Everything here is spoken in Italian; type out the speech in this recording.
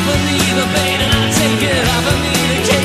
off of me the pain and I take it off of me the cake.